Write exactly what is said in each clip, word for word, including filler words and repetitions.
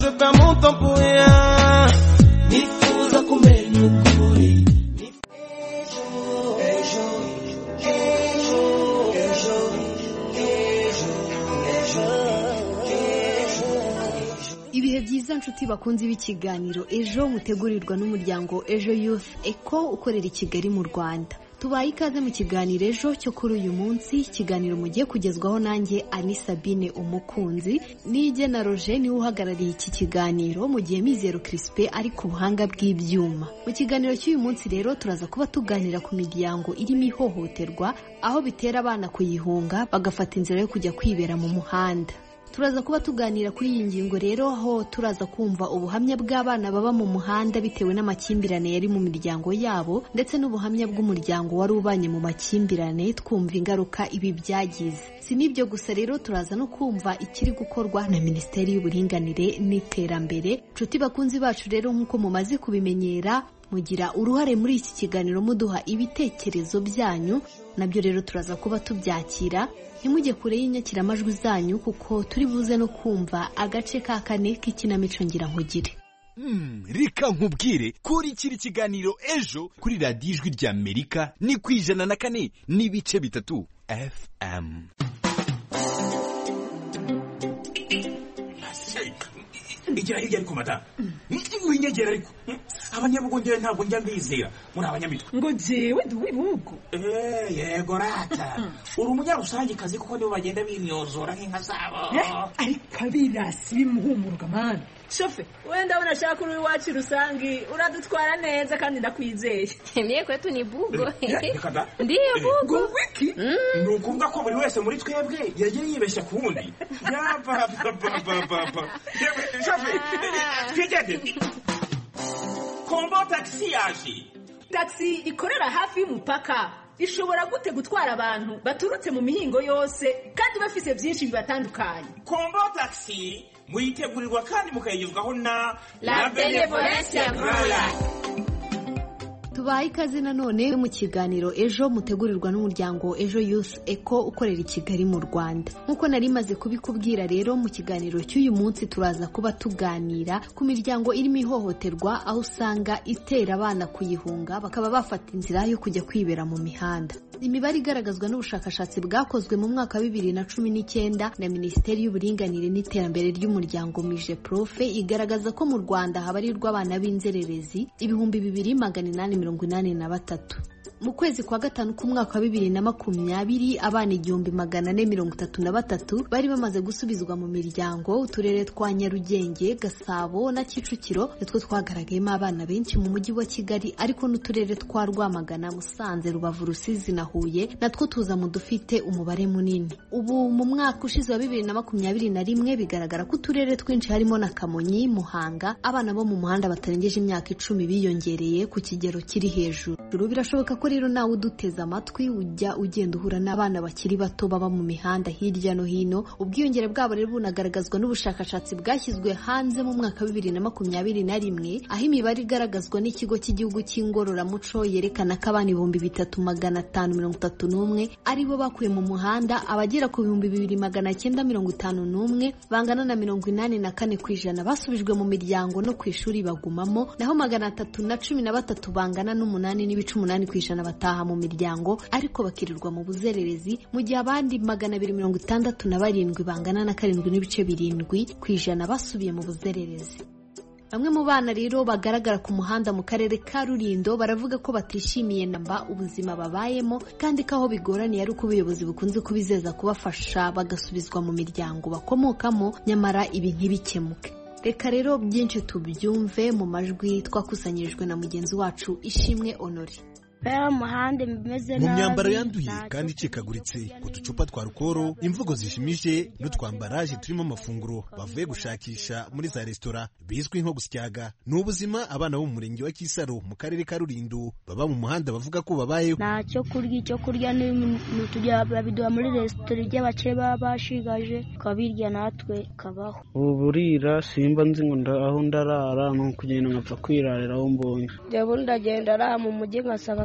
Je perds mon temps pour rien. Nifuza kumenya ukuri. Ibihe byiza nshuti bakunzi b'ikiganiro ejo mutegurirwa n'umuryango Ejo Youth Eco ukorera i Kigali mu Rwanda. Tubaye ikaze mu kiganiro ejo cyo kuri uyu munsi. Ikiganiro mugiye kugezwaho nanjye Ani Sabine umukunzi, nije na Roger niwe uhagarariye iki kiganiro, mu gihe Mizero Crispin ari ku buhanga bw'ibyuma. Mu kiganiro cy'uyu munsi rero turaza kuba tuganira ku miryango irimo ihohoterwa, aho bitera abana kuyihunga bagafata inzira yo kujya kwibera mu muhanda. Turaza kuba tuganira kuri iyi ngingo rero, aho turaza kumva ubuhamya bw'abana baba mu muhanda bitewe n'amakimbirane yari mu miryango yabo, ndetse n'ubuhamya bw'umuryango wari ubanye mu makimbirane, twumva ingaruka ibi byagize. Si n'ibyo gusa rero, turaza no kumva ikiri gukorwa na Minisiteri y'Uburinganire n'Iterambere. Nshuti bakunzi bacu rero, nk'uko mumaze kubimenyera, mugira uruhare muri iki kiganiro muduha ibitekerezo byanyu, nabyo rero turaza kuba tubyakira. Ntimujye kure y'inyakiramajwi zanyu, kuko turi buze no kumva agace ka kane k'ikinamico ngira nkugire. Hmm, reka nkubwire kuri kiri kiganiro ejo kuri radiyo ijwi rya Amerika ni ku ijana na kane n'ibice bitatu F M. Igira hirya ariko mata. Winyegera ariko. Abanyabugongera ntabwo njya mbizera. Muri abanyamitwe. Ngo jewe duwibugo. Eh, yego rata. Uri umunyarusangi kazi kuko nibo bagenda bimyozora nk'inka zabo. Ariko abirasi bimuhumuruka man. Shofe, wenda unashaka uri wacu rusangi, uradutwara neza kandi ndakwizeye. Mie kwetu ni bugo. Ndiyo bugo. Wiki? Nukuvuga ko buri wese muri twebwe yagiye yibeshya ku wundi. Ya ba ba ba ba ba. Shofe, twigende. Kombo taxi yaje. Taxi ikorera hafi y'umupaka. Ishobora gute gutwara abantu baturutse mu mihingo yose kandi bafise byinshi bibatandukanye. Kombo taxi muyitegurirwa kandi mukayigezwaho na La Benevolencia Royal. Tubaye ikaze nanone mu kiganiro ejo mutegurirwa n'umuryango Ejo Youth Eco ukorera i Kigali mu Rwanda. Nkuko nari maze kubikubwira rero, mu kiganiro cy'uyu munsi turaza kuba tuganira ku miryango irimo ihohoterwa, aho usanga itera abana kuyihunga bakaba bafata inzira yo kujya kwibera mu mihanda. Imibare igaragazwa n'ubushakashatsi bwakozwe mu mwaka wa bibiri na cumi n'icyenda na Minisiteri y'Uburinganire n'Iterambere ry'Umuryango Mije Profe, igaragaza ko mu Rwanda habarirwa abana b'inzererezi ibihumbi bibiri magana inani mirongo inani na batatu. Mu kwezi kwa gatanu k'umwaka wa bibiri na makumyabiri, abana igihumbi magana ane mirongo itatu na batatu bari bamaze gusubizwa mu miryango. Uturere twa Nyarugenge, Gasabo na Kicukiro nitwo twagaragayemo abana benshi mu mujyi wa Kigali, ariko n'uturere twa Rwamagana, Musanze, Rubavu, Rusizi na Huye natwo tuza mu dufite umubare munini. Ubu mu mwaka ushize wa bibiri na makumyabiri na rimwe bigaragara ko uturere twinshi harimo na Kamonyi, Muhanga, abana bo mu muhanda batarengeje imyaka icumi biyongereye ku kigero kiri hejuru. Birashoboka ko rero nawe uduteza amatwi ujya ugenda uhura n'abana bakiri bato baba mu mihanda hirya no hino. Ubwiyongere bwabo rero bunagaragazwa n'ubushakashatsi bwashyizwe hanze mu mwaka wa bibiri na makumyabiri na rimwe, aho imibare igaragazwa n'ikigo cy'igihugu cy'ingororamuco yerekana ko abana ibihumbi bitatu magana atanu mirongo itatu n'umwe aribo bakuye mu muhanda, abagera ku bihumbi bibiri magana cyenda mirongo itanu n'umwe bangana na mirongo inani na kane ku ijana basubijwe mu miryango no ku ishuri bagumamo, naho magana atatu na cumi na batatu bangana n'umunani n'ibice umunani ku ijana bataha mu miryango ariko bakirirwa mu buzererezi, mu gihe abandi magana abiri mirongo itandatu na barindwi bangana na karindwi n'ibice birindwi ku ijana basubiye mu buzererezi. Bamwe mu bana rero bagaragara ku muhanda mu karere ka Rulindo baravuga ko batishimiye namba ubuzima babayemo, kandi ko aho bigoraniye ari uko ubuyobozi bukunze kubizeza kubafasha bagasubizwa mu miryango bakomokamo, nyamara ibi ntibikemuke. Reka rero byinshi tubyumve mu majwi twakusanyirijwe na mugenzi wacu Ishimwe Honore. mu myambaro yanduye kandi icikaguritse, uducupa twa rukoro, imvugo zishimije n'utwambaraje turimo amafunguro bavuye gushakisha muri za resitora bizwi nko gusyaga. Ni ubuzima abana bo mu murenge wa Kisaro mu karere ka Rulindo baba mu muhanda bavuga ko babayeho. Ntacyo kurya, icyo kurya n'utujya babiduha muri resitora ry'abace baba bashigaje kabirya natwe kabaho. Uburira simba nzi ngo aho ndarara no kugenda nkapfa kwirarira aho mbonye. Jya ndagenda ara mu mujyi ngasaba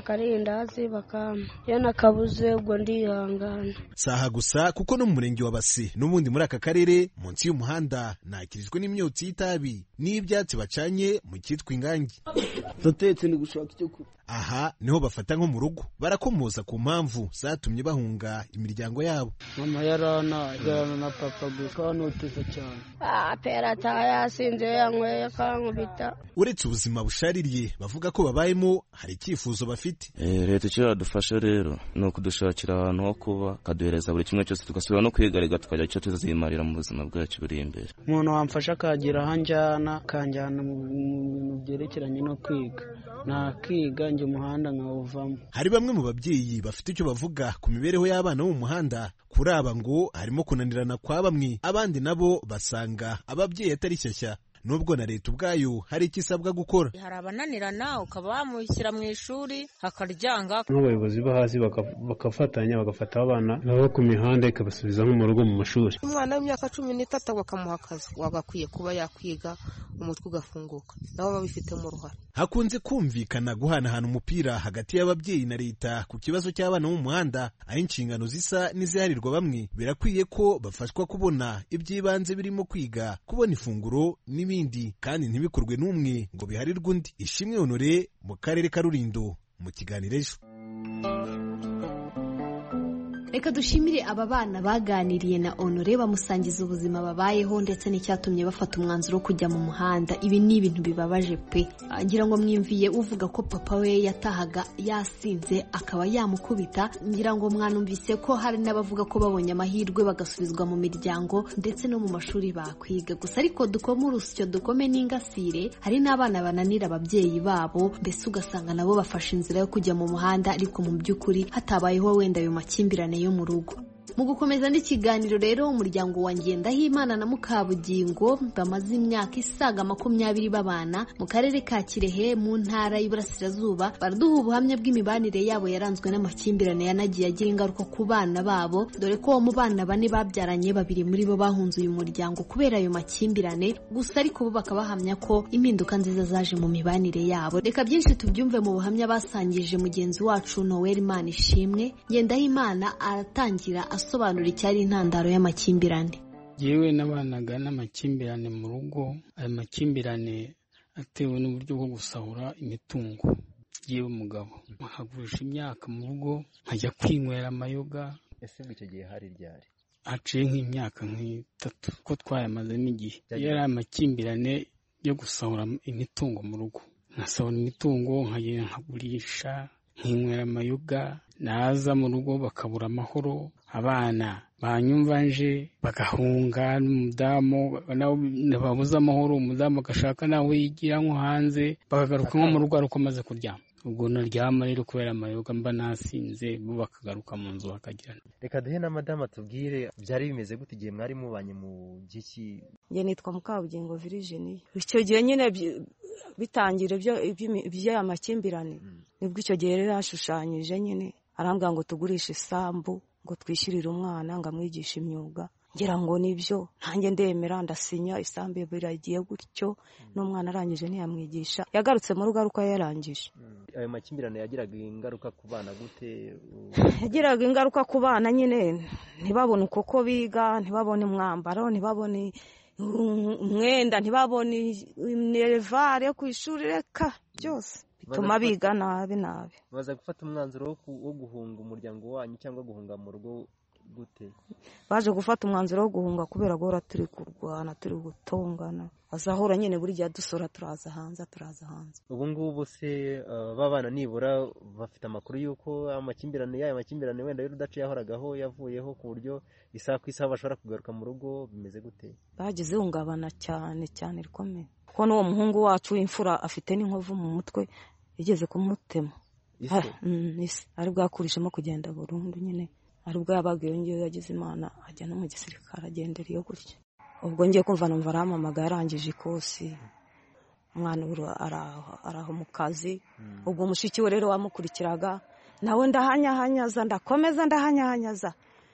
akarindazi bakampa iyo nakabuze ubwo ndihangana. Saha gusa kuko no mu murenge wa Base n'ubundi muri aka karere munsi y'umuhanda nakirijwe n'imyotsi y'itabi n'ibyatsi bacanye mu cyitwa ingangi. Ndatetse ni gushaka icyo kurya. Aha niho bafata nko mu rugo barakomoza ku mpamvu zatumye bahunga imiryango yabo. Mama yarana yarana na papa gusa noteza cyane. Ah pera tayasinze yanyweye kankubita. Uretse ubuzima bushaririye bavuga ko babayemo hari icyifuzo bafite. Eh leta cyo yadufasha rero no kudushakira ahantu ho kuba kaduhereza buri kimwe cyose tugasubira no kwigarega tukajya cyo tuzimarira mu buzima bwacu buri imbere. Umuntu wamfasha akagira hanjana kanjana mu byerekeranye no kwiga. Na kwiga nje umuhanda nkawuvamo. Hari bamwe mu babyeyi bafite icyo bavuga ku mibereho y'abana bo mu muhanda. Kuri aba ngo harimo kunanirana kwa bamwe, abandi nabo basanga ababyeyi atari shyashya. Nubwo na leta ubwayo hari ikisabwa gukora. Hari abananirana ukaba wamushyira mu ishuri hakaryanga. N'abayobozi bo hasi bakafatanya bagafata abana nabo ku mihanda ikabasubiza nko mu rugo mu mashuri. Umwana w'imyaka cumi n'itatu bakamuha akazi wagakwiye kuba yakwiga umutwe ugafunguka nabo babifitemo uruhare. Hakunze kumvikana guhanahana umupira hagati y'ababyeyi na leta ku kibazo cy'abana mu muhanda, aho inshingano zisa n'iziharirwa bamwe. Birakwiye ko bafashwa kubona iby'ibanze birimo kwiga, kubona ifunguro n'ibindi, kandi ntibikorwe n'umwe ngo biharirwe undi. Ishimwe Honore mu karere ka Rulindo mu kiganiro ejo. Reka dushimire aba bana baganiriye na Honore bamusangiza ubuzima babayeho ndetse n'icyatumye bafata umwanzuro wo kujya mu muhanda. Ibi ni ibintu bibabaje pe. Ngira ngo mwimviye uvuga ko papa we yatahaga yasinze akaba yamukubita. Ngira ngo mwanumvise ko hari n'abavuga ko babonye amahirwe bagasubizwa mu miryango ndetse no mu mashuri bakwiga. Gusa ariko dukoma urusyo dukome n'ingasire, hari n'abana bananira ababyeyi babo, mbese ugasanga nabo bafashe inzira yo kujya mu muhanda ariko mu by'ukuri hatabayeho wenda ayo makimbirane yo mu rugo. Mu gukomeza n'ikiganiro rero, umuryango wa Ngendahimana na Mukabugingo bamaze imyaka isaga makumyabiri babana mu karere ka Kirehe mu ntara y'Iburasirazuba baraduha ubuhamya bw'imibanire yabo yaranzwe n'amakimbirane yanagiye agira ingaruka ku bana babo, dore ko mu bana bane babyaranye babiri muri bo bahunze uyu muryango kubera ayo makimbirane. Gusa ariko bo bakabahamya ko impinduka nziza zaje mu mibanire yabo. Reka byinshi tubyumve mu buhamya basangije mugenzi wacu Noel Manishimwe. Ngendahimana aratangira asobanura icyari intandaro y'amakimbirane. Yewe nabanaga n'amakimbirane mu rugo. Aya makimbirane atewe n'uburyo bwo gusahura imitungo. Yewe umugabo nkagurisha imyaka mu rugo nkajya kwinywera amayoga. Ese icyo gihe hari ryari? Aciye nk'imyaka nk'itatu ko twayamazemo igihe. Yari amakimbirane yo gusahura imitungo mu rugo. Nkasahura imitungo nkagenda nkagurisha nkinywera amayoga, naza mu rugo bakabura amahoro, abana banyumva nje bagahunga, n'umudamu babuze amahoro, umudamu agashaka nawe yigira nko hanze, bakagaruka nko mu rugo ariko amaze kuryama. Ubwo naryama rero kubera amayoga mba nasinze, bo bakagaruka mu nzu bakagirana. Reka duhe na madame atubwire byari bimeze gute igihe mwari mubanye mu giki? Nge nitwa Mukabugingo Virginie. Icyo gihe nyine bitangira ibyo ibyo amakimbirane nibwo icyo gihe rero yashushanyije nyine arambwira ngo tugurishe isambu ngo twishyirire umwana ngo amwigishe imyuga. Ngira ngo nibyo ntange ndemera ndasinya isambu biragiye gutyo, n'umwana arangije ntiyamwigisha, yagarutse mu rugo aruko yarangije. Ayo makimbirane yagiraga ingaruka ku bana gute? Yagiraga ingaruka ku bana nyine, ntibabone uko biga, ntibabone umwambaro, ntibabone umwenda, ntibabone nerevare yo ku ishuri, reka byose bituma biga nabi nabi. Baza gufata umwanzuro wo guhunga umuryango wanyu cyangwa guhunga mu rugo gute? Baje gufata umwanzuro wo guhunga kubera gora turi kurwana, turi gutongana, azahora nyine buri gihe dusora turaza hanze turaza hanze. Ubu ngubu se babana nibura bafite amakuru yuko amakimbirane yayo makimbirane wenda y'urudaci yahoragaho yavuyeho ku buryo isaha ku isaha bashobora kugaruka mu rugo, bimeze gute? Bagize hungabana cyane cyane rikomeye, kuko n'uwo muhungu wacu w'imfura afite n'inkovu mu mutwe igeze kumutema. Ise ari bwakurishemo kugenda burundu nyine, ari bwo yabaga yongeyeho yagize Imana ajya no mu gisirikare agendera iyo gutya. Ubwo ngiye kumva numva aramamaga yarangije ikosi, umwana araho mu kazi. Ubwo mushiki we rero wamukurikiraga nawe ndahanyahanyaza, ndakomeza ndahanyahanyaza,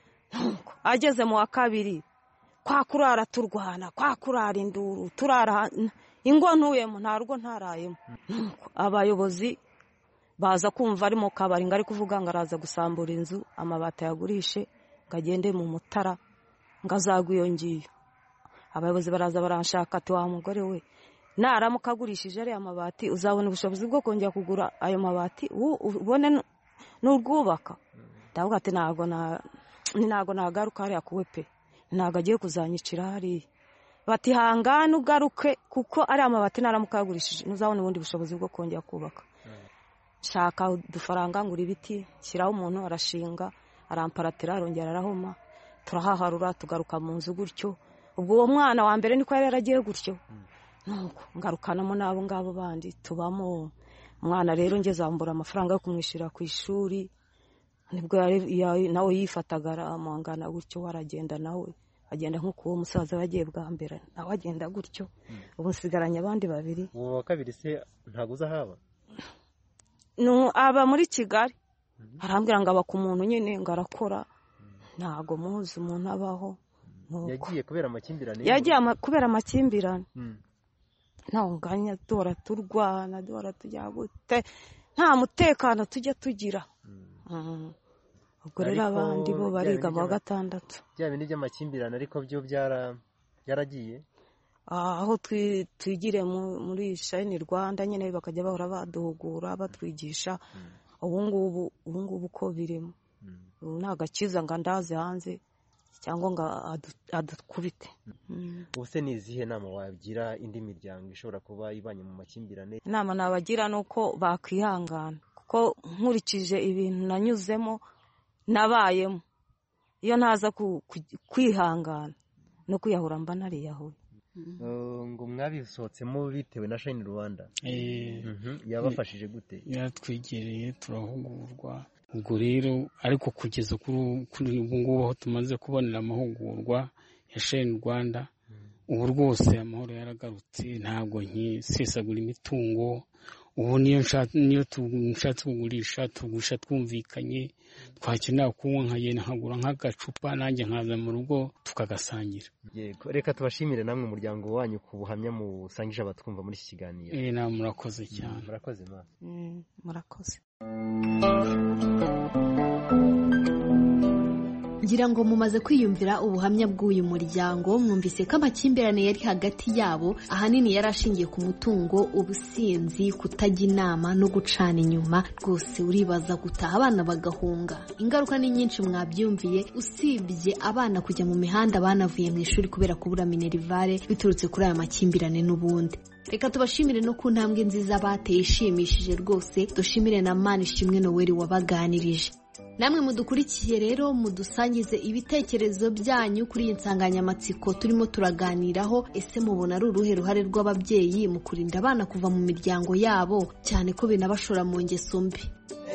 ageze mu wa kabiri kwa kurara turwana, kwa kurara induru, turara ingo ntuyemo nta rugo ntarayemo. Abayobozi baza kumva ari mu kabari ngo ari kuvuga ngo araza gusambura inzu amabati yagurishe ngo agende mu mutara ngo azagwe iyo ngiyo. Abayobozi baraza baranshaka ati wa mugore we naramuka agurishije ariya mabati uzabona ubushobozi bwo kongera kugura ayo mabati ubone n'urwubaka. Ndavuga ati ntabwo ntabwo nagaruka hariya kuwe pe, ntabwo agiye kuzanyicira hariya. Bati hangane ugaruke kuko ariya mabati naramuka yagurishije ntuzabona ubundi bushobozi bwo kongera kubaka. Shaka udufaranga ngura ibiti shyiraho umuntu arashinga aramparatira arongera arahoma turahaharura tugaruka mu nzu gutyo. Ubwo uwo mwana wa mbere niko yari yaragiye gutyo nuko ngarukanamo n'abo ngabo bandi tubamo. Umwana rero ngeze ambura amafaranga yo kumwishyura ku ishuri, nibwo nawe yifataga aramangana gutyo waragenda nawe agenda nk'uko uwo musaza yagiye bwa mbere nawe agenda gutyo. Ubu nsigaranye abandi babiri. Uwo wa kabiri se ntago uzahaba? No, aba muri Kigali. Arambwira ngo aba ku muntu nyine ngo arakora ntago muzi umuntu abaho. Yagiye kubera amakimbirane? Yagiye kubera amakimbirane. Naho nganya dora turwana dora tujya gute nta mutekano tujya tugira. Ubwo rero abandi bo bariga mu gatandatu. Bya bindi by'amakimbirane ariko byo byara byaragiye aho twigire muri Shine Rwanda nyine bakajya bahora baduhugura batwigisha. Ubu ngubu ubu ngubu ko birimo nta gakiza ngo ndaze hanze cyangwa ngo adukubite. Ubuse ni izihe nama wagira indi miryango ishobora kuba ibanye mu makimbirane? Inama nabagira nuko bakwihangana kuko nkurikije ibintu nanyuzemo nabayemo, iyo ntaza kwihangana no kwiyahura mba nariyahuye. Ngo mwabisohotsemo bitewe na Shine Rwanda yabafashije gute? Yaratwegereye turahugurwa. Ubwo rero ariko kugeza kuri ubu ngubu aho tumaze kubonera amahugurwa ya Shine Rwanda, ubu rwose amahoro yaragarutse, ntabwo nkisesagura imitungo. Ubu niyo nshatse kugurisha tugurisha twumvikanye, twakenera kunywa nkagenda nkagura nk'agacupa nanjye nkaza mu rugo tukagasangira. Yego, reka tubashimire namwe umuryango wanyu ku buhamya musangije abatwumva muri iki kiganiro. Eh, na murakoze cyane. Murakoze ma. Murakoze. Ngira ngo mumaze kwiyumvira ubuhamya bw'uyu muryango, mwumvise ko amakimbirane yari hagati yabo ahanini yarashingiye ku mutungo, ubusinzi, kutajya inama no gucana inyuma. Rwose uribaza gutaha abana bagahunga. Ingaruka ni nyinshi mwabyumviye, usibye abana kujya mu mihanda banavuye mu ishuri kubera kubura minerivare biturutse kuri aya makimbirane n'ubundi. Reka tubashimire no ku ntambwe nziza bateye ishimishije rwose. Dushimire na Manishimwe Noel wabaganirije. Namwe mudukurikiye rero mudusangize ibitekerezo byanyu kuri iyi nsanganyamatsiko turimo turaganiraho. Ese mubona ari uruhe ruhare rw'ababyeyi mu kurinda abana kuva mu miryango yabo, cyane ko binabashora mu ngeso mbi?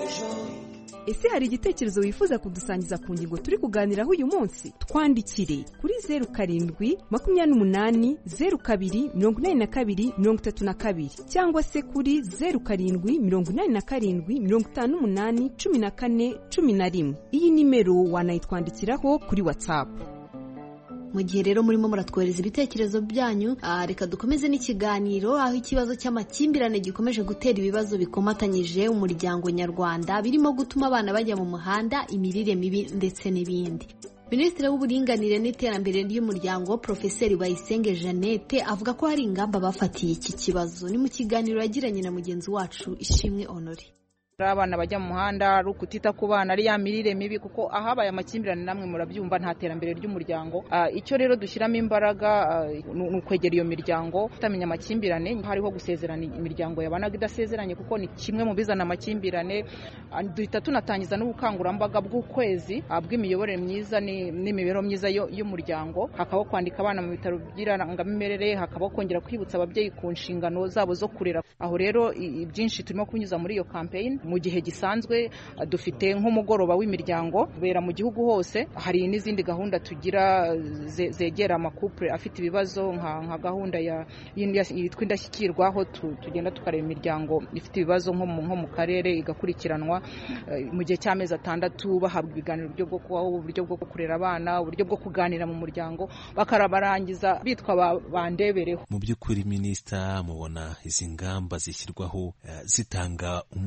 Ese hari igitekerezo wifuza kudusangiza ku ngingo turi kuganiraho uyu munsi? Twandikire kuri zeru karindwi makumyabiri n'umunani zeru kabiri mirongo inani na kabiri mirongo itatu na kabiri cyangwa se kuri zeru karindwi mirongo inani na karindwi mirongo itanu n'umunani cumi na kane cumi na rimwe. Iyi nimero wanayitwandikiraho kuri WhatsApp. Mu gihe rero murimo muratwohereza ibitekerezo byanyu, reka dukomeze n'ikiganiro aho ikibazo cy'amakimbirane gikomeje gutera ibibazo bikomatanyije umuryango nyarwanda, birimo gutuma abana bajya mu muhanda, imirire mibi ndetse n'ibindi. Minisitiri w'uburinganire n'iterambere ry'umuryango Profeseri Bayisenge Jeannette avuga ko hari ingamba bafatiye iki kibazo. Ni mu kiganiro yagiranye na mugenzi wacu Ishimwe Honore. Abana bajya mu muhanda ari ukutita ku bana ari ya mirire mibi, kuko ahabaye amakimbirane namwe murabyumva nta terambere ry'umuryango. Icyo rero dushyiramo imbaraga ni ukwegera iyo miryango, tutamenya amakimbirane. Hariho gusezerana imiryango yabanaga idasezeranye kuko ni kimwe mu bizana amakimbirane. Duhita tunatangiza n'ubukangurambaga bw'ukwezi bw'imiyoborere myiza n'imibereho myiza y'umuryango. Hakabaho kwandika abana mu bitaro by'irangamimerere, hakabaho kongera kwibutsa ababyeyi ku nshingano zabo zo kurera. Aho rero byinshi turimo kunyuza muri iyo campaign. Mu gihe gisanzwe dufite nk'umugoroba w'imiryango ubera mu gihugu hose. Hari n'izindi gahunda tugira zegera amakupure afite ibibazo, nka gahunda yitwa Indashyikirwa, aho tugenda tukareba imiryango ifite ibibazo nko mu karere igakurikiranwa mu gihe cy'amezi atandatu, bahabwa ibiganiro uburyo bwo kubaho, uburyo bwo kurera abana, uburyo bwo kuganira mu muryango, bakarabarangiza bitwa bandebereho. Mu by'ukuri minisita, mubona izi ngamba zishyirwaho zitanga umuti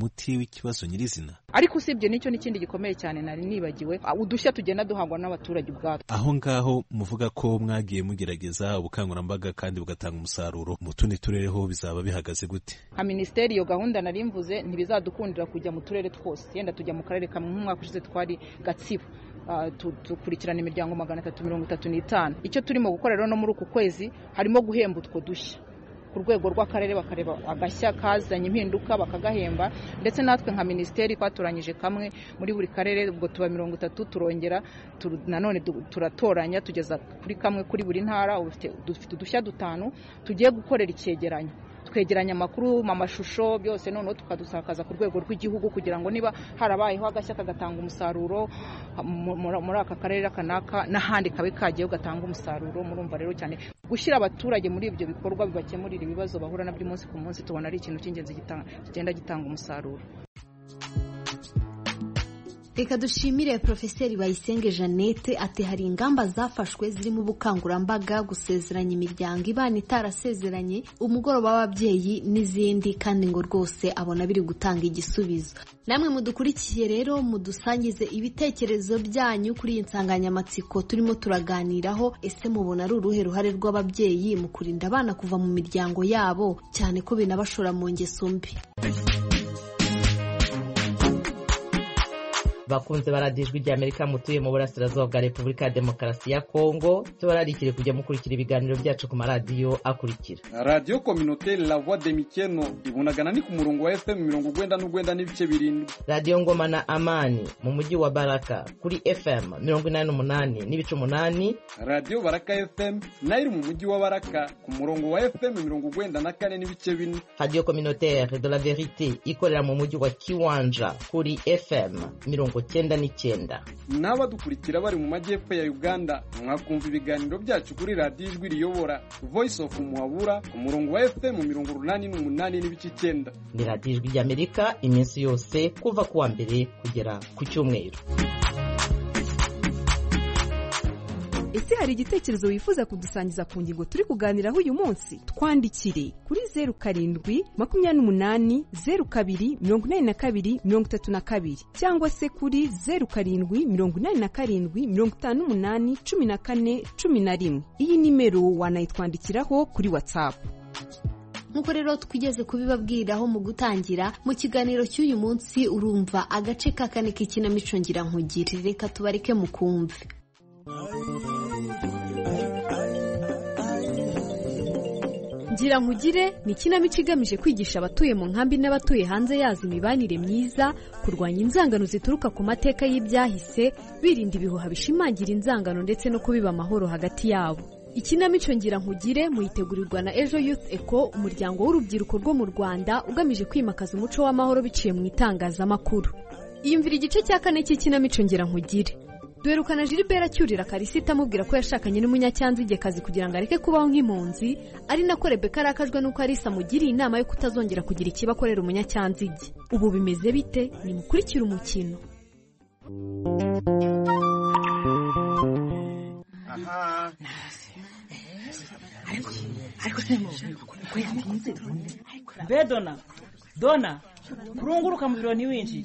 n'ikibazo nyirizina. Ariko usibye n'icyo n'ikindi gikomeye cyane nari nibagiwe, udushya tugenda duhangwa n'abaturage ubwabo. Aho ngaho muvuga ko mwagiye mugerageza ubukangurambaga kandi bugatanga umusaruro, mu tundi turere ho bizaba bihagaze gute? Nka minisiteri iyo gahunda nari mvuze ntibizadukundira kujya mu turere twose, yenda tujya mu karere kamwe. Nk'umwaka ushize twari Gatsibo, dukurikirana imiryango magana atatu mirongo itatu n'itanu. Icyo turimo gukora rero no muri uku kwezi harimo guhemba utwo dushya ku rwego rw'akarere, bakareba agashya kazanye impinduka bakagahemba, ndetse natwe nka minisiteri twatoranyije kamwe muri buri karere, ubwo tuba mirongo itatu, turongera nanone turatoranya tugeza kuri kamwe kuri buri ntara. Dufite udushya dutanu tugiye gukorera icyegeranyo, twegeranya amakuru mu mashusho byose, noneho tukadusakaza ku rwego rw'igihugu kugira ngo niba harabayeho agashya kagatanga umusaruro muri aka karere kanaka n'ahandi kabe kagiye gatanga umusaruro. Murumva rero cyane gushyira abaturage muri ibyo bikorwa bibakemurira ibibazo bahura nabyo umunsi ku munsi, tubona ari ikintu cy'ingenzi kigenda gitanga umusaruro. Reka dushimire Profeseri Bayisenge Jeannette. Ati hari ingamba zafashwe zirimo ubukangurambaga, gusezeranya imiryango ibana itarasezeranye, umugoroba w'ababyeyi n'izindi, kandi ngo rwose abona biri gutanga igisubizo. Namwe mudukurikiye rero mudusangize ibitekerezo byanyu kuri iyi nsanganyamatsiko turimo turaganiraho. Ese mubona ari uruhe ruhare rw'ababyeyi mu kurinda abana kuva mu miryango yabo, cyane ko binabashora mu ngeso mbi? Bakunze baradijwe rya Amerika mutuye mu burasirazuba bwa Repubulika ya Demokarasi ya Kongo, tubararikire kujya mukurikira ibiganiro byacu ku maradiyo akurikira: Radio Communautaire La Voix de Mikeno ibunagana ni ku murongo wa F M mirongo ugwenda n'ugwenda n'ibice birindwi. Radio Ngoma na Amani mu mujyi wa Baraka kuri F M mirongo inani n'umunani n'ibice umunani. Radio Baraka F M nayo mu mujyi wa Baraka ku murongo wa F M mirongo ugwenda na kane n'ibice bine. Radio Communautaire de la Vérité ikorera mu mujyi wa Kiwanja kuri F M mirongo cyenda n'icyenda. N'abadukurikira bari mu majyepfo ya Uganda mwakumva ibiganiro byacu kuri Radio Ijwi Riyobora Voice of Muhabura ku murongo wa F M mirongo urunani n'umunani n'ibice icyenda. Ni Radio Ijwi ry'Amerika iminsi yose kuva kuwa mbere kugera ku cyumweru. Ese hari igitekerezo wifuza kudusangiza ku ngingo turi kuganiraho uyu munsi? Twandikire kuri zeru karindwi makumyabiri n'umunani zeru kabiri mirongo inani na kabiri mirongo itatu na kabiri, cyangwa se kuri zeru karindwi mirongo inani na karindwi mirongo itanu n'umunani cumi na kane cumi na rimwe. Iyi nimero wanayitwandikiraho kuri WhatsApp. Nkuko rero twigeze kubibabwiraho mu gutangira mu kiganiro cy'uyu munsi, urumva agace ka kane k'ikinamico ngira nkugire. Reka tubareke mukumve. Ngira nkugire ni ikinamico igamije kwigisha abatuye mu nkambi n'abatuye hanze yazo imibanire myiza, kurwanya inzangano zituruka ku mateka y'ibyahise, birinda ibihuha bishimangira inzangano ndetse no kubiba amahoro hagati yabo. Ikinamico ngira nkugire muyitegurirwa na Ejo Youth Eco, umuryango w'urubyiruko rwo mu Rwanda ugamije kwimakaza umuco w'amahoro biciye mu itangazamakuru. Iyumvira igice cya kane cy'ikinamico ngira nkugire. Duherukana Gilbert acyurira Karisita amubwira ko yashakanye n'umunyacyanzigekazi kugira ngo areke kubaho nk'impunzi, ari nako Rebeka arakajwe n'uko Arisa amugiriye inama yo kutazongera kugira ikiba akorera umunyacyanzige. Ubu bimeze bite? Nimukurikire umukino. Aha. Ariko ariko Be Dona Dona kurunguruka mu biro ntiwinjire.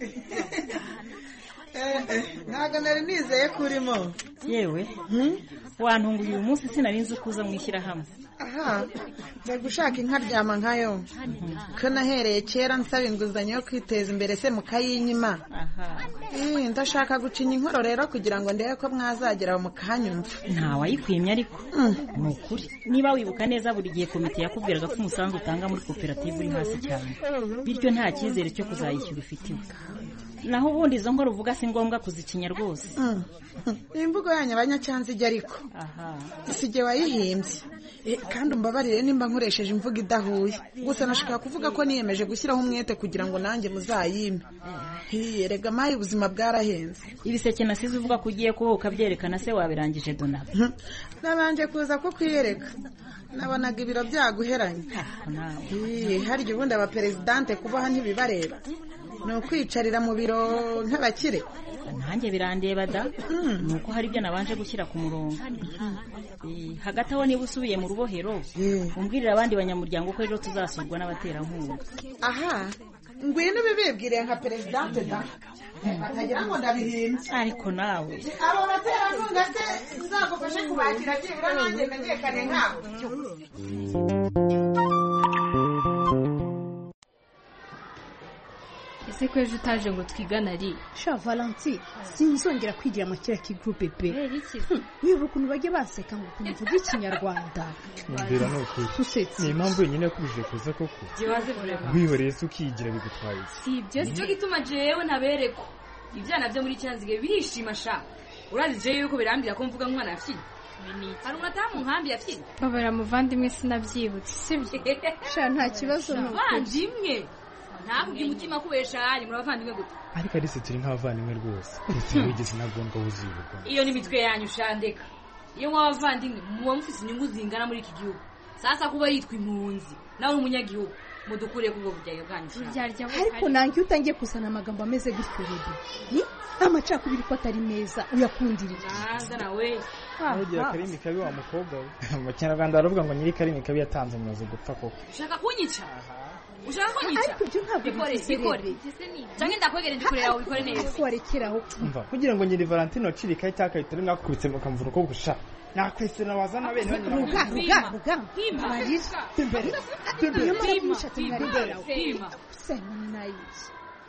Ntago nari nizeye kurimo. Yewe wantunguye uyu munsi sinari nzi kuza mwishyira hamwe. Aha, ngiye gushaka inka ryama nkayo. Ko nahereye kera nsaba inguzanyo yo kwiteza imbere se mukayinyima. Aha. Eh, ndashaka gucinya inkoro rero kugira ngo ndebe ko mwazagera mu kanyumva. Nta wayikwimye ariko. Nukuri. Niba wibuka neza buri gihe komite yakubwiraga ko umusanzu utanga muri koperative uri hasi cyane. Bityo nta cyizere cyo kuzayishyura ufitiwe. Naho ubundi izo nkoro uvuga si ngombwa kuzikinya rwose. Imvugo yanyu abanyacyanzige ariko. Aha. Sije wayihimbye. E, kandi umbabarire nimba nkoresheje imvugo idahuye. Gusa nashaka kuvuga ko niyemeje gushyiraho umwete kugira ngo nanjye muzayime. Hiye rega mayi ubuzima bwarahenze. Ibiseke nasize uvuga ko ugiye kuboka byerekana se wabirangije Dona. Nabanje kuza ko kwiyereka. Nabonaga ibiro byaguheranye. Hiye hari ubundi aba presidente kubaha ntibibareba. No kwicarira mu biro nk'abakire. Nanjye birandeba da. Nuko hari ibyo nabanje gushyira ku murongo. Hagati aho niba usubiye mu rubohero umbwirira abandi banyamuryango ko ejo tuzasurwa n'abaterankunga. Aha, ngwino bibibwiriye nka perezidante da bakagira ngo ndabihimbye ariko nawe abo baterankunga se nzagufashe kubakira byibura nanjye menyekane nkabo. ese ko ejo utaje ngo twigane ari sha Valentine sinzongera kwigira mu kiriya kigroupe be wibuka ukuntu bajya baseka ngo ukuntu mvuga ikinyarwanda mbera no kuri ni impamvu nyine yakubije kuza koko wihoreye se ukigira bigutwaye si ibyo cyo gituma jewe ntabereko ibyana byo muri cyanzige birishima sha urazi jewe yuko birambira ko mvuga nkwana yafyina hari umwata mu nkambi yafyina babara muvandimwe sinabyibutse sibyo sha nta kibazo no bandimwe ntabwo umutima kubesha ari muri abavandimwe gute ariko ari se turi nk'abavandimwe rwose ndetse wigeze nagonga wuzibuka iyo ni mitwe yanyu shandeka iyo mwabavandimwe muba mufite inyungu zingana muri iki gihugu sasa kuba yitwa impunzi nawe umunyagihugu mudukure kubwo bujyayo bwanyu ariko nange utangiye kusana amagambo ameze gutyo rero ni amacakubiri ko atari meza uyakundira iki nawe ugira karimi kabi wa mukobwa we mu Kinyarwanda baravuga ngo nyiri karimi kabi yatanze mumaze gupfa koko ushaka kunyica ushaka kunyica ariko byo ntabwo bikore bikore cyangwa ndakwegere ndikurera aho bikore neza warekeraho umva kugira ngo nyiri Valentine ocirika itaka itari nakubitse mukamvura uko gusha nakwesera wazana bene banyura ruga ruga ruga marisa tembere tembere musha tembere sema naizi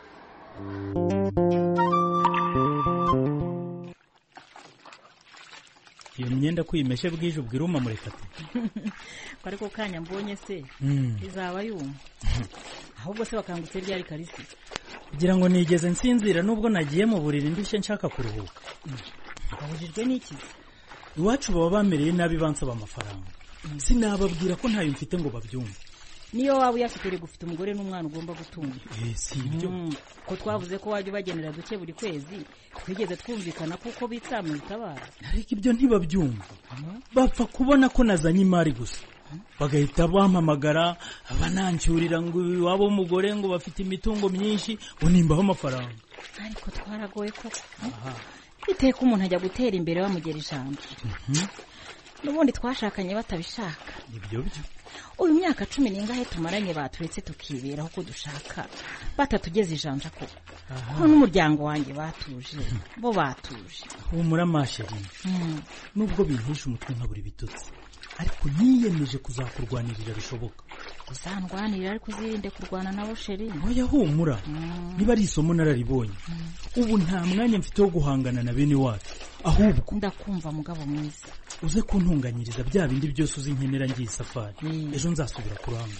iyo myenda kwimeshe bwije ubwira uma murekate ariko kanya mbonye se izaba yuma ahubwo se bakangutse ryari karisi kugira ngo nigeze nsinzira nubwo nagiye mu buriri ndushye nshaka kuruhuka babujijwe n'iki iwacu baba bamereye nabi bansaba amafaranga sinababwira ko ntayo mfite ngo babyumve niyo waba uyafite gufite umugore n'umwana ugomba gutunga eh si ibyo ko twavuze ko wajya ubagenera duke buri kwezi twigeze twumvikana kuko bitsamwe bitabara ariko ibyo ntibabyumva bapfa kubona ko nazanye imari gusa bagahita bampamagara abanancyurira ngo iwabo w'umugore ngo bafite imitungo myinshi ngo nimbaho amafaranga ariko twaragoye koko biteye ko umuntu ajya gutera imbere bamugera ijambo n'ubundi twashakanye batabishaka ibyo byo uyu myaka cumi n'ingahe tumaranye baturetse tukiberaho ko dushaka batatugeze ijanja koko ko n'umuryango wanjye batuje bo batuje humura masheri nubwo bintisha umutwe nka buri bitutsi ariko niyemeje kuzakurwanirira bishoboka uzandwanirira ariko uzirinde kurwana nabo sheri oya humura niba ari isomo nararibonye ubu nta mwanya mfite wo guhangana na bene wacu ahubwo ndakumva mugabo mwiza uze kuntunganyiriza bya bindi byose uzi nkenera ngiye safari ejo nzasubira kuranga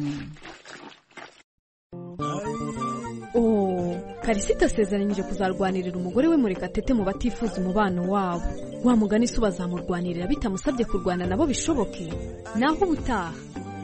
oh Karisita asezeranyije kuzarwanirira umugore we Murekatete mu batifuza umubano wabo wa mugani se bazamurwanirira bitamusabye kurwana nabo bishoboke naho ubutaha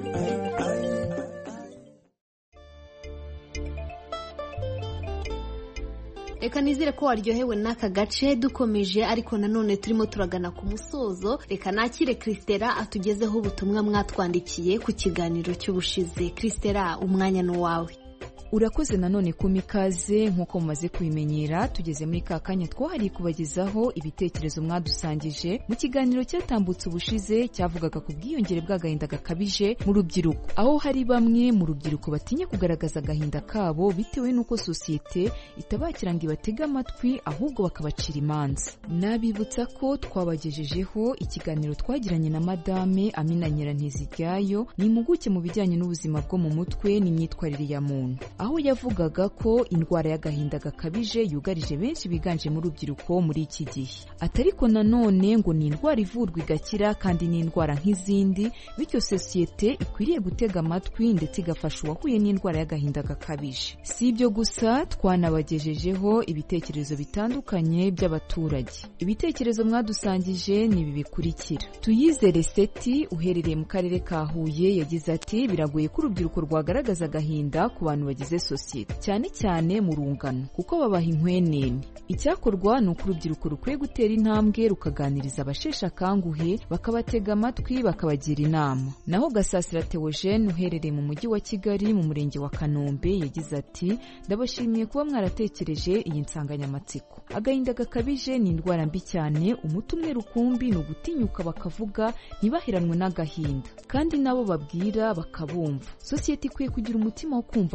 reka nizere ko waryohewe n'aka gace dukomeje ariko nanone turimo turagana ku musozo reka nakire Christera atugezeho ubutumwa mwatwandikiye ku kiganiro cy'ubushize. Christera umwanya ni wawe. urakoze nanone kuma ikaze nk'uko mumaze kubimenyera tugeze muri ka kanya twahariye kubagezaho ibitekerezo mwadusangije mu kiganiro cyatambutse ubushize cyavugaga ku bwiyongere bw'agahinda gakabije mu rubyiruko, aho hari bamwe mu rubyiruko batinya kugaragaza agahinda kabo bitewe n'uko sosiyete itabakira ngo ibatege amatwi ahubwo bakabacira imanza. Nabibutsa ko twabagejejeho ikiganiro twagiranye na Madame Amina Nyiranteziryayo, ni impuguke mu bijyanye n'ubuzima bwo mu mutwe n'imyitwarire ya muntu, aho yavugaga ko indwara y'agahinda gakabije yugarije benshi biganje mu rubyiruko muri iki gihe. Atariko nanone ngo ni indwara ivurwa igakira kandi ni indwara nk'izindi, bityo sosiyete ikwiriye gutega amatwi ndetse igafasha uwahuye n'indwara y'agahinda gakabije. Si ibyo gusa, twanabagejejeho ibitekerezo bitandukanye by'abaturage. Ibitekerezo mwadusangije ni ibi bikurikira. Tuyizere Seti uherereye mu karere ka Huye yagize ati biragoye ko urubyiruko rwagaragaza agahinda ku bantu bagize sosiyete, cyane cyane mu rungano kuko babaha inkwenene. Icyakorwa ni uko urubyiruko rukwiye gutera intambwe rukaganiriza abasheshe akanguhe, bakabatega amatwi bakabagira inama. Naho Gasasira Theogene uherereye mu mujyi wa Kigali mu murenge wa Kanombe yagize ati ndabashimiye kuba mwaratekereje iyi nsanganyamatsiko. Agahinda gakabije ni indwara mbi cyane, umuti umwe rukumbi ni ugutinyuka bakavuga ntibaheranwe n'agahinda kandi nabo babwira bakabumva. Sosiyete ikwiye kugira umutima wo kumva ababagana.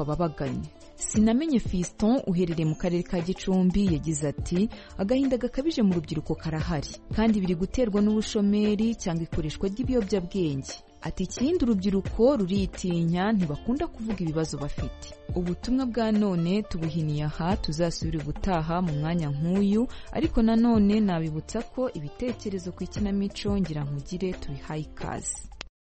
batandukanye. Sinamenye Fiston uherereye mu karere ka Gicumbi yagize ati agahinda gakabije mu rubyiruko karahari kandi biri guterwa n'ubushomeri cyangwa ikoreshwa ry'ibiyobyabwenge. Ati ikindi urubyiruko ruritinya ntibakunda kuvuga ibibazo bafite. Ubutumwa bwa none tubuhiniye aha, tuzasubira ubutaha mu mwanya nk'uyu, ariko nanone nabibutsa ko ibitekerezo ku ikinamico ngira nkugire tubihaye ikaze.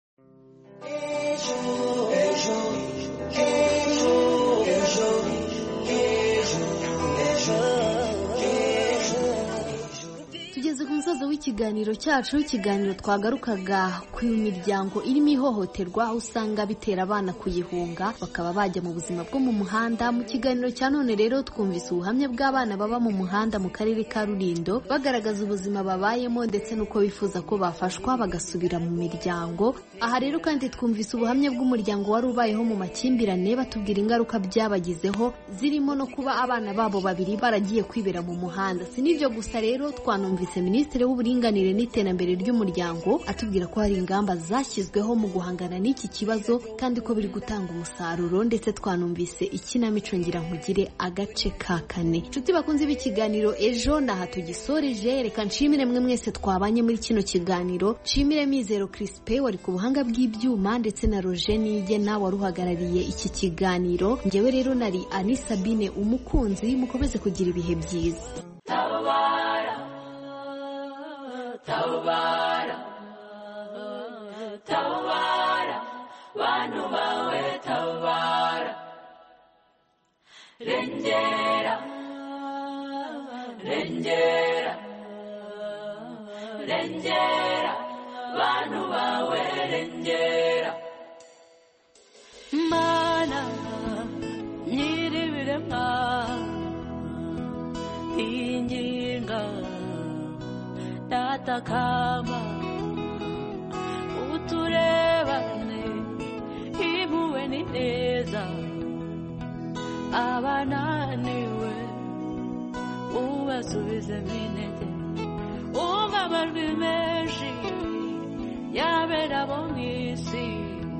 Tugeze ku musozo w'ikiganiro cyacu, ikiganiro twagarukaga ku miryango irimo ihohoterwa aho usanga bitera abana kuyihunga bakaba bajya mu buzima bwo mu muhanda. Mu kiganiro cya none rero twumvise ubuhamya bw'abana baba mu muhanda mu karere ka Rulindo bagaragaza ubuzima babayemo ndetse n'uko bifuza ko bafashwa bagasubira mu miryango. Aha rero kandi twumvise ubuhamya bw'umuryango wari ubayeho mu makimbirane batubwira ingaruka byabagizeho zirimo no kuba abana babo babiri baragiye kwibera mu muhanda. Si n'ibyo gusa rero twanumvise Minisitiri w'uburinganire n'iterambere ry'umuryango atubwira ko hari ingamba zashyizweho mu guhangana n'iki kibazo kandi ko biri gutanga umusaruro, ndetse twanumvise ikinamico ngira nkugire agace ka kane. Nshuti bakunze b'ikiganiro ejo naha tugisoreje, reka nshimire mwe mwese twabanye muri kino kiganiro. Nshimire Mizero Crispin wari ku buhanga bw'ibyuma ndetse na Roger Nigena wari uhagarariye iki kiganiro. Ngewe rero nari Ani Sabine umukunzi, mukomeze kugira ibihe byiza. Tawbara, Tawbara, bantu bawe Tawbara, Rengera, Rengera, Rengera, bantu bawe Rengera. Mana, nyiribiremwa, inginga. Datakama uturebane impuhwe ni neza abananiwe ubasubizemo intege umva amajwi menshi yabera bo mu isi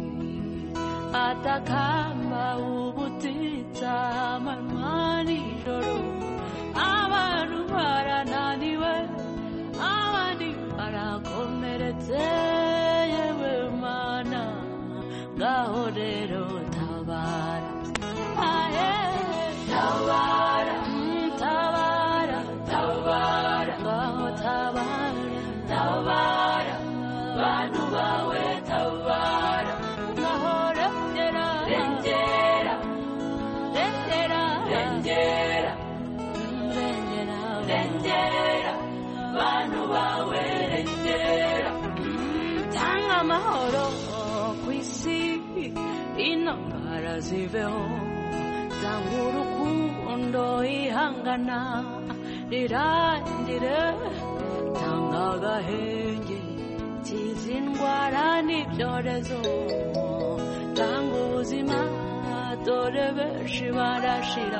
atakamba ubutitsa amanywa nijoro abantu barananiwe abandi barakomeretse yewe Mana ngaho rero tabara aye tabara tabara tabara ngaho tabara tabara bantu bawe tabara ngaho rengera rengera rengera rengera rengera rengera bantu bawe rengera. Tanga amahoro ku isi intambara ziveho, tanga urukundo ihangana rirangire, tanga agahenge kiza indwara n'ibyorezo, tanga ubuzima dore benshi barashira.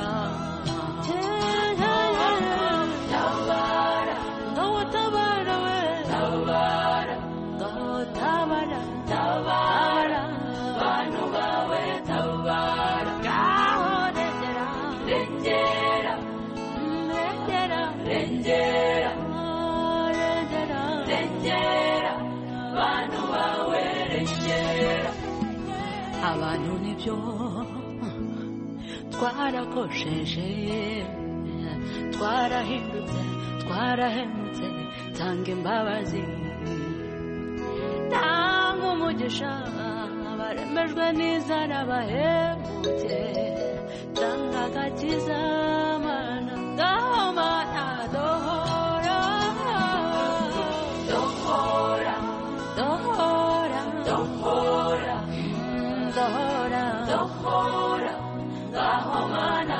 Tabara Tabara we Tabara Tabara Tabara bantu bawe Tabara ngaho rengera rengera rengera rengera rengera rengera bantu bawe rengera. Abantu nibyo twarakosheje twarahindutse twarahemutse, tanga imbabazi tanga umugisha baremejwe n'inzara bahemutse, tanga agakiza Mana ngaho Mana dohora dohora dohora dohora dohora dohora ngaho Mana